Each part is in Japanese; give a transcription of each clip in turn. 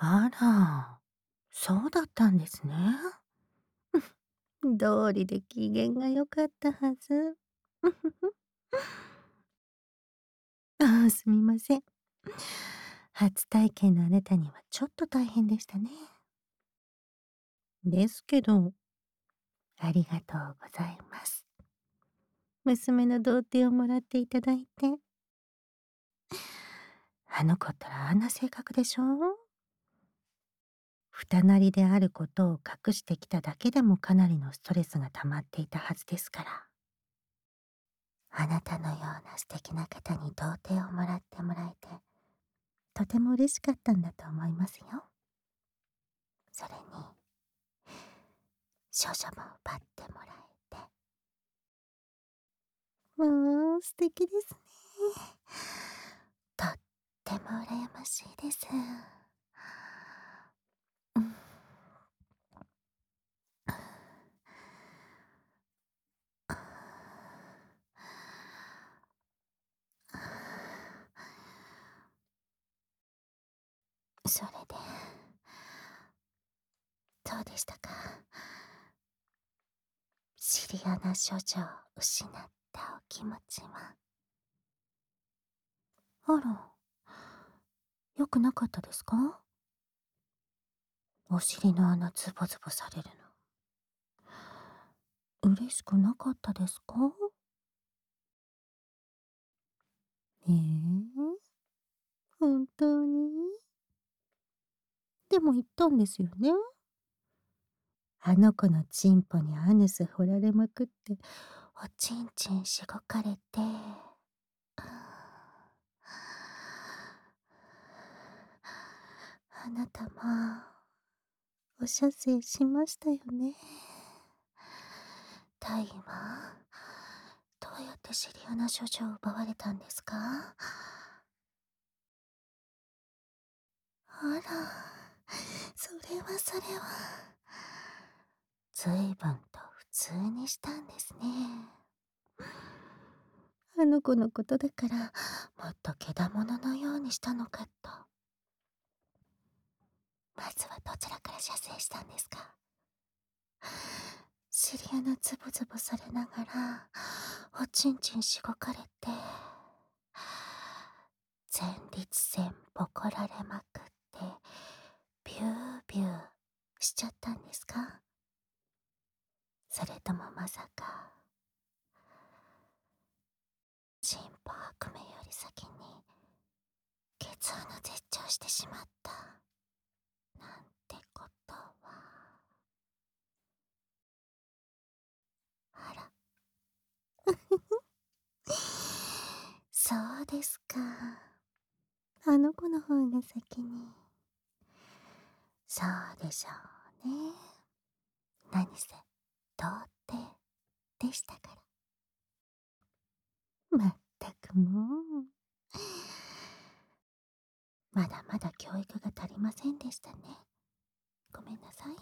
あら、そうだったんですね。道理で機嫌が良かったはず。ああ、すみません。初体験のあなたにはちょっと大変でしたね。ですけど、ありがとうございます。娘の童貞をもらっていただいて。あの子ったらあんな性格でしょ。二なりであることを隠してきただけでもかなりのストレスが溜まっていたはずですから。あなたのような素敵な方に童貞をもらってもらえて、とても嬉しかったんだと思いますよ。それに、少女も奪ってもらえて。素敵ですね。とっても羨ましいです。うん。それで、どうでしたか？シリアな処女を失ったお気持ちは。あら、良くなかったですか？お尻の穴ズボズボされるの。嬉しくなかったですか？本当に？でも言ったんですよね？あの子のチンポにアヌス掘られまくって、おちんちんしごかれて、あなたも、お射精しましたよね。タイは、どうやってシリアな処女を奪われたんですか？あら、それは。ずいぶんと普通にしたんですね。あの子のことだから、もっとけだもののようにしたのかと。まずはどちらから射精したんですか？シリアナズボズボされながら、おちんちんしごかれて、前立腺ボコられまくって、ビュービューしちゃったんですか？それともまさか、チンポ悪夢より先に、ケツ穴絶頂してしまった、なんてことは。あら。そうですか。あの子の方が先に。そうでしょうね。何せ、童貞でしたから。まったくもう。まだまだ教育が足りませんでしたね。ごめんなさい。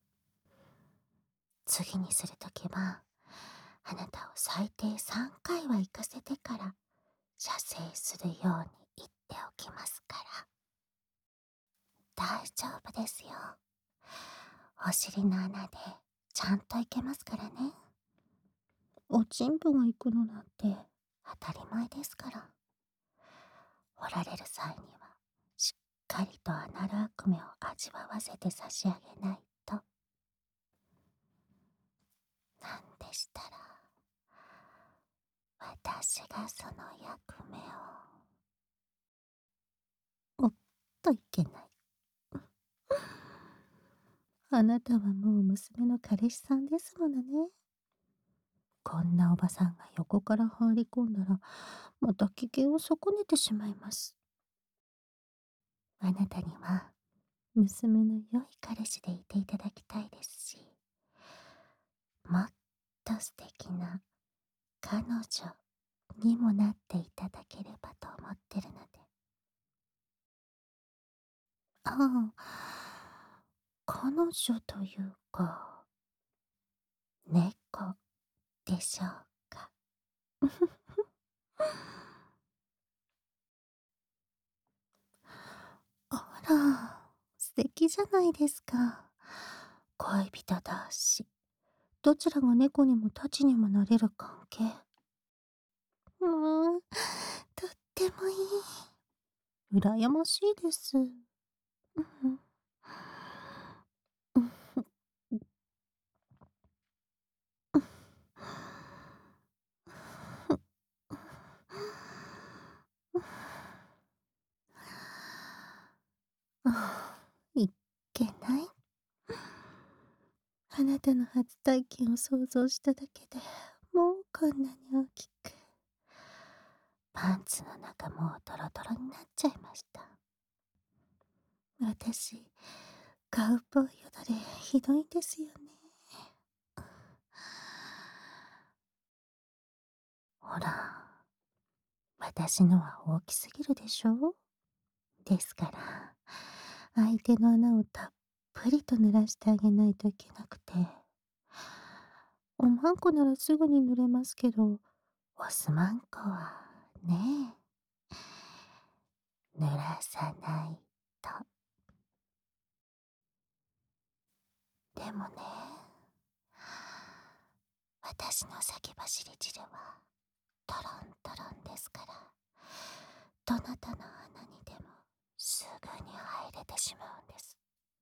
次にするときは、あなたを最低3回は行かせてから、射精するように言っておきますから。大丈夫ですよ。お尻の穴でちゃんといけますからね。おちんぽが行くのなんて当たり前ですから。掘られる際にはしっかりとアナル悪夢を味わわせて差し上げないと。なんでしたら、私がその役目を。おっといけない。あなたはもう娘の彼氏さんですものね。こんなおばさんが横から入り込んだら、また危険を損ねてしまいます。あなたには、娘の良い彼氏でいていただきたいですし、もっと素敵な彼女にもなっていただければと思ってるので。ああ、彼女というか、猫でしょうか。あら、素敵じゃないですか。恋人だし、どちらが猫にもタチにもなれる関係。とってもいい。羨ましいです。うん。うん。いっけない。あなたの初体験を想像しただけでもうこんなに大きく。パンツの中もうドロドロになっちゃいました。私、カウボーイよだれひどいんですよね。ほら、私のは大きすぎるでしょ。ですから、相手の穴をたっぷりと濡らしてあげないといけなくて。おまんこならすぐに濡れますけど、オスマンコはね濡らさないと。でもね、私の先走り汁はトロントロンですから、どなたの穴にでもすぐに入れてしまうんです。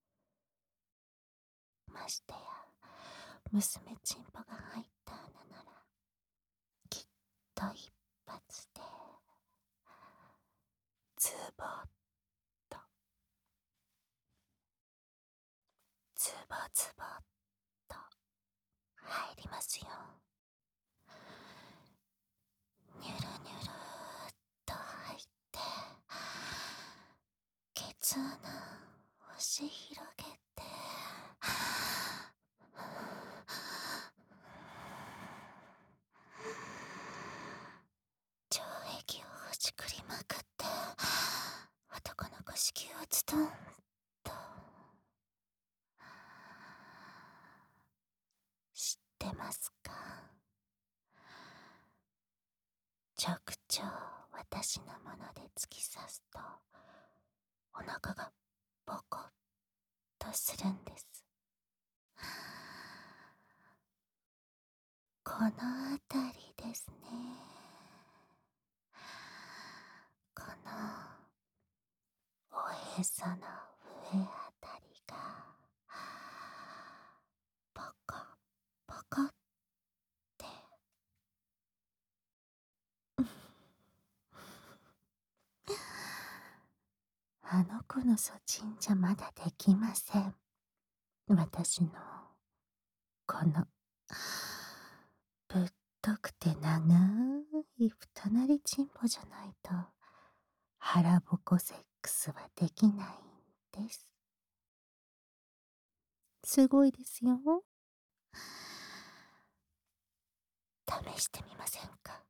ましてや、娘チンポが入った穴なら、きっと一発で、ズボッと、ズボズボッと入りますよ。ニュルニュルっと入って、ケツ穴押し広げて、腸液をほじくりまくって、男の子子宮をズドンと。知ってますか？直腸を私のもので突き刺すと、お腹がボコッとするんです。このあたりですね。このおへその上あたりがポコポコってあの子のそちんじゃまだできません。私のこのぶっとくて長い太なりちんぽじゃないと腹ぼこセックスはできないんです。すごいですよ。試してみませんか？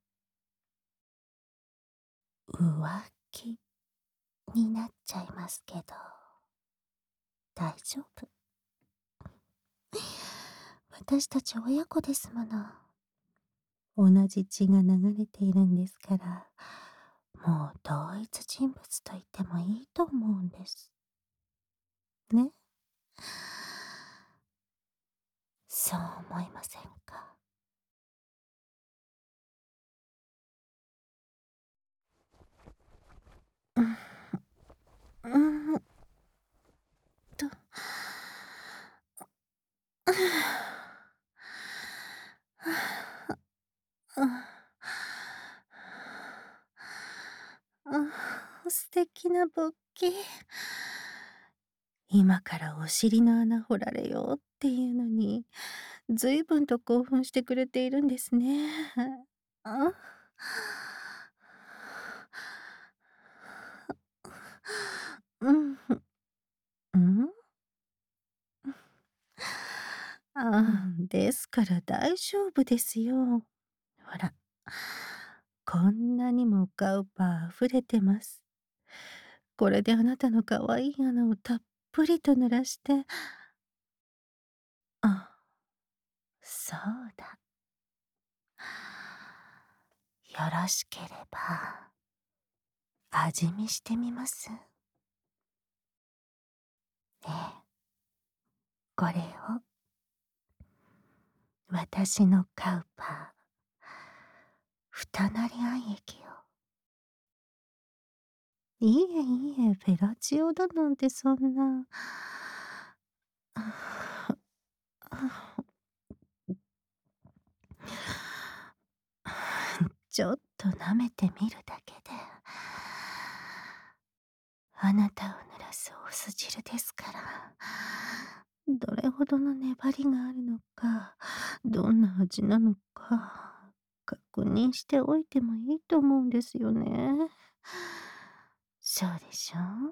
浮気になっちゃいますけど、大丈夫。私たち親子ですもの。同じ血が流れているんですから、もう同一人物と言ってもいいと思うんです。ね？そう思いませんか？うん、うんと、素敵な勃起。今からお尻の穴掘られようっていうのに、ずいぶんと興奮してくれているんですね。あ。うん。うん？ですから大丈夫ですよ。ほら、こんなにもガウパー溢れてます。これであなたの可愛い穴をたっぷりと濡らして、あ、そうだ。よろしければ、味見してみます？ええ。 これを、私のカウパー、二なり愛液を。いえいえ、フェラチオだなんてそんな。ちょっと舐めてみるだけで、あなたを濡らすお酢汁ですから、どれほどの粘りがあるのか、どんな味なのか、確認しておいてもいいと思うんですよね。そうでしょ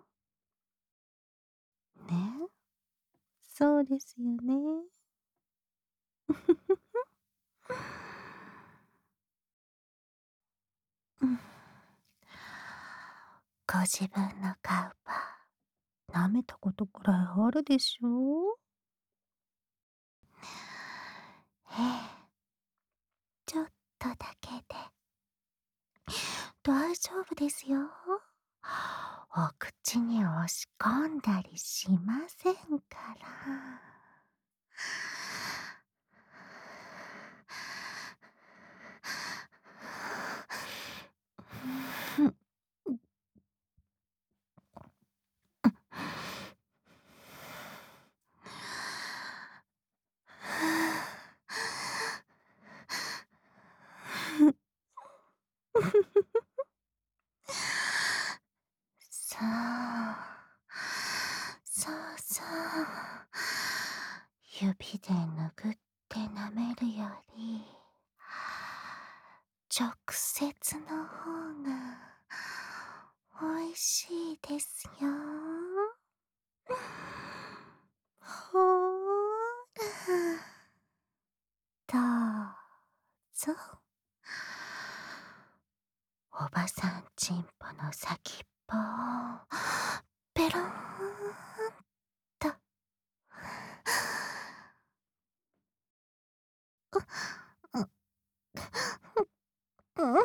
ね。そうですよね。うん。ご自分のカウパー、舐めたことくらいあるでしょ？ええ、ちょっとだけで大丈夫ですよ。お口に押し込んだりしませんから。そう。そうそう。指で拭って舐めるより、直接の方が美味しいですよ。ほーら、どうぞ。おばさんちんぽの先っぽをペローンと。う、う、うん、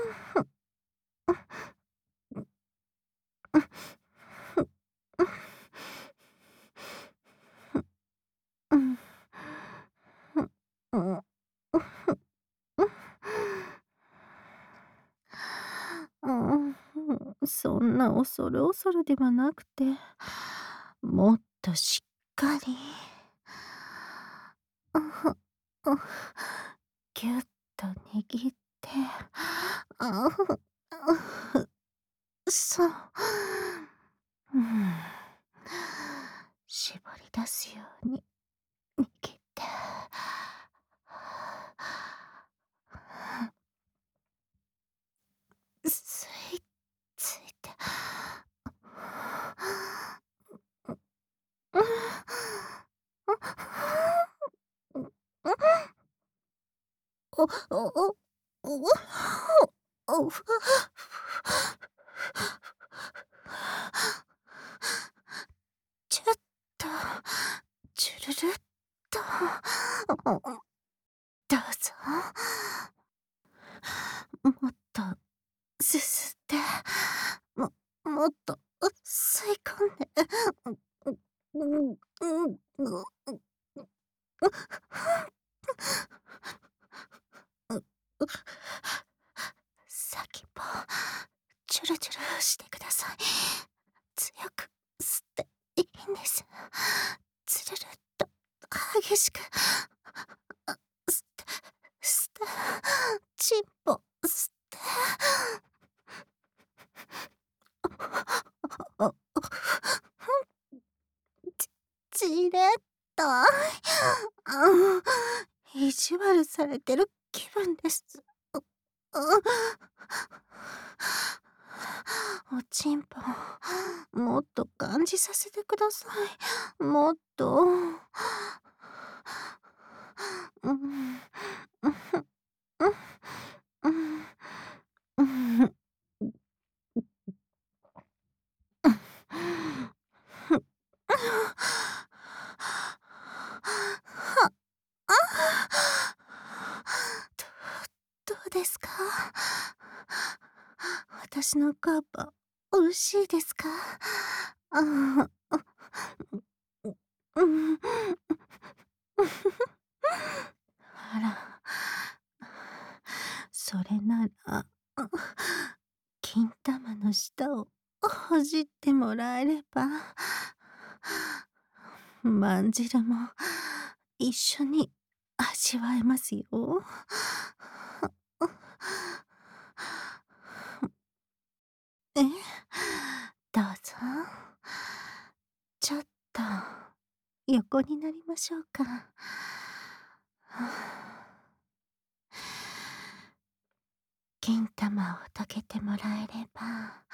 うん、うん、うん、そんな恐る恐るではなくて、もっとしっかり、うん、うん、ぎゅっと握って、うん、そう。うん。絞り出すように握って。吸い付いて。お、お、お、お、ちょっと、ちゅるるっと、どうぞ。もっとすすって、もっと吸い込んで。うんうんうんうん先っぽ、チュルチュルしてください。強く吸っていいんです。つるるっと激しく吸って、吸って、チンポ吸って。お、じれっと。意地悪されてる気分です。おちんぽ、もっと感じさせてください。もっと。うん、うん、うん、うん。どうですか？私のカーパー、美味しいですか？ああ、うん。 もらえれば、まんじるも一緒に味わえますよ。え、どうぞ。ちょっと横になりましょうか。金玉を溶けてもらえれば。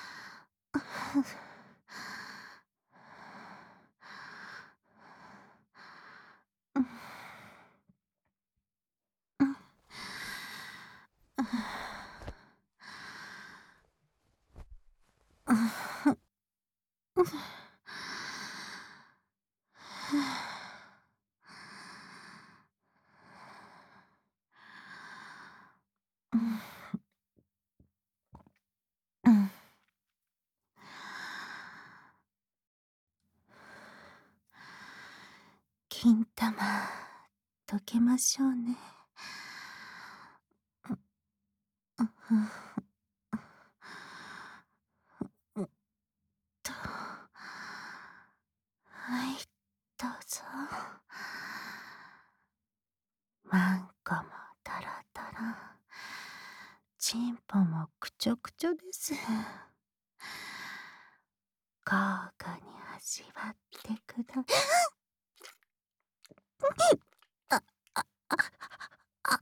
金玉、溶けましょうね。はい、どうぞ。マンコもトロトロ、チンポもくちょくちょです。交互に味わってくだあ、あ、あ、あ、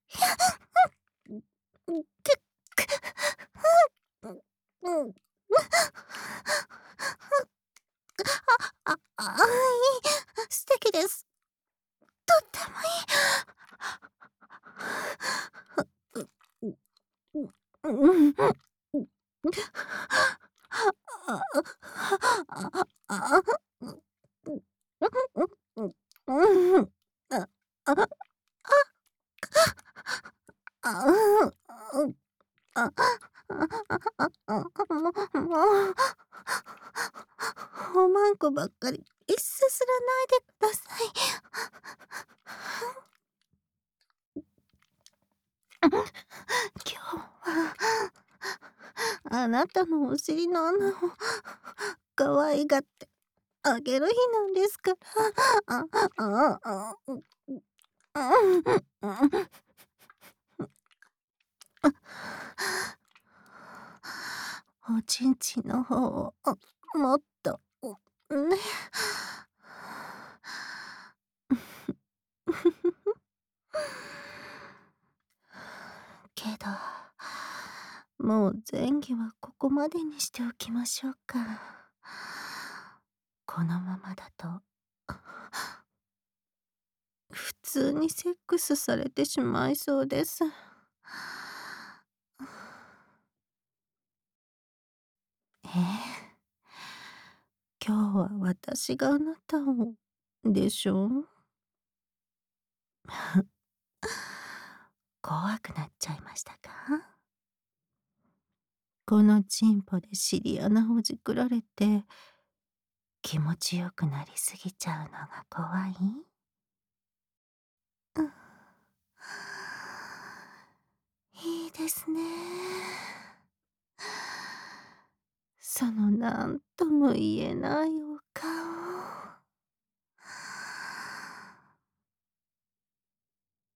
うん。素敵です。とってもいい。うん。もう、おまんこばっかりさすらないでください。今日はあなたのお尻の穴を可愛がってあげる日なんですから。おちんちんの方をもっとね。けど、もう前戯はここまでにしておきましょうか。このままだと普通にセックスされてしまいそうです。今日は私があなたをでしょ。怖くなっちゃいましたか？このチンポで尻穴ほじくられて気持ちよくなりすぎちゃうのが怖い？うん、いいですね。そのなんとも言えない